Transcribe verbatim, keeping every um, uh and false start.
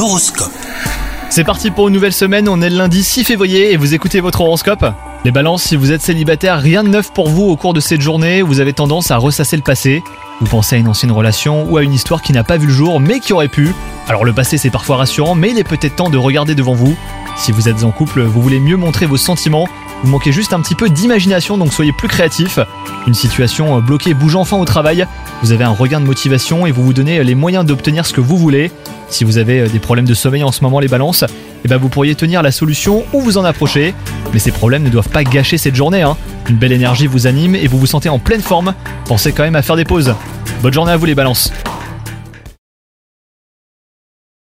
L'horoscope. C'est parti pour une nouvelle semaine, on est le lundi six février et vous écoutez votre horoscope. Les balances, si vous êtes célibataire, rien de neuf pour vous au cours de cette journée, vous avez tendance à ressasser le passé. Vous pensez à une ancienne relation ou à une histoire qui n'a pas vu le jour mais qui aurait pu. Alors le passé c'est parfois rassurant mais il est peut-être temps de regarder devant vous. Si vous êtes en couple, vous voulez mieux montrer vos sentiments, vous manquez juste un petit peu d'imagination donc soyez plus créatif. Une situation bloquée bouge enfin au travail, vous avez un regain de motivation et vous vous donnez les moyens d'obtenir ce que vous voulez. Si vous avez des problèmes de sommeil en ce moment les balances, eh ben vous pourriez tenir la solution ou vous en approcher. Mais ces problèmes ne doivent pas gâcher cette journée, hein. Une belle énergie vous anime et vous vous sentez en pleine forme. Pensez quand même à faire des pauses. Bonne journée à vous les balances.